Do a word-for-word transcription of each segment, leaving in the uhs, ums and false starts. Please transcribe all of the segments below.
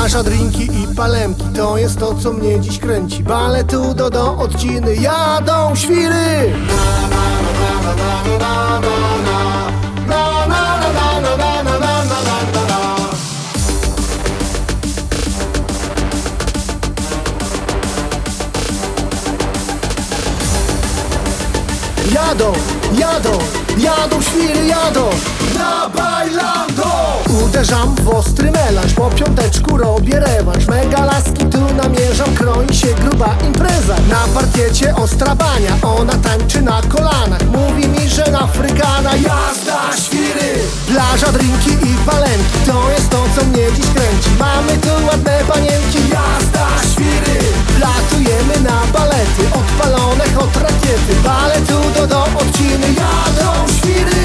Plaża, drinki i palemki, to jest to, co mnie dziś kręci. Baletu do do odciny, jadą świry. Jadą, jadą, jadą świry, jadą na bailando. Uderzam w ostry melanż, po piąteczku robię rewanż. Mega laski tu namierzam, kroi się gruba impreza. Na parkiecie ostra bania, ona tańczy na kolanach. Mówi mi, że na frykana jazda świry. Plaża, drinki i palemki, to jest to, co mnie dziś kręci. Mamy tu ładne panienki, jazda świry. Latujemy na balety, odpalone hot rakiety. Baletu do do odciny, jadą świry.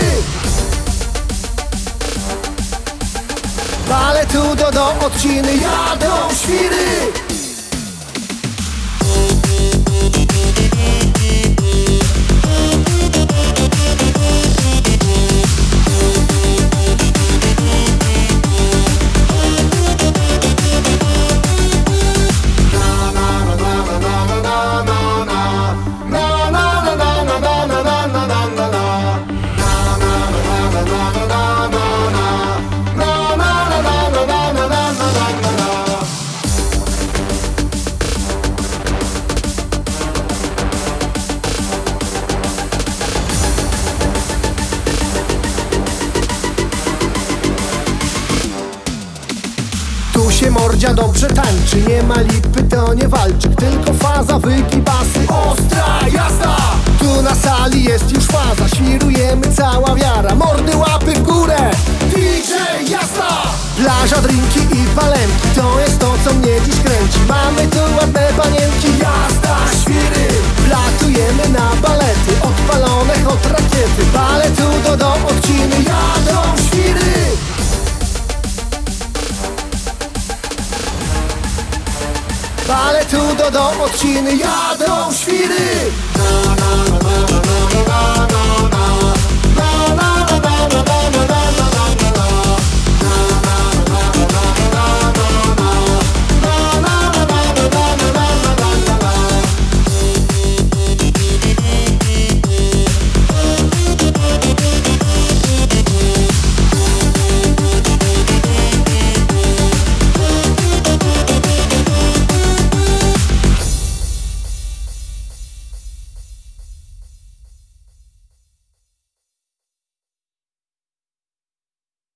Baletu do do odciny, jadą świry. Tu się mordzia dobrze tańczy, nie ma lipy, to nie walczy, tylko faza, wygibasy, ostra jazda. Tu na sali jest już faza, świrujemy cała wiara, mordy łapy w górę, D J jazda. Plaża, drinki i palemki, to jest to, co mnie dziś kręci. Mamy tu ładne panienki, jazda świry. Latujemy na balety, odpalone hot rakiety. Baletu do do odciny, jadą świry. Baletu do do odciny, jadą świry. Na, na, na, na.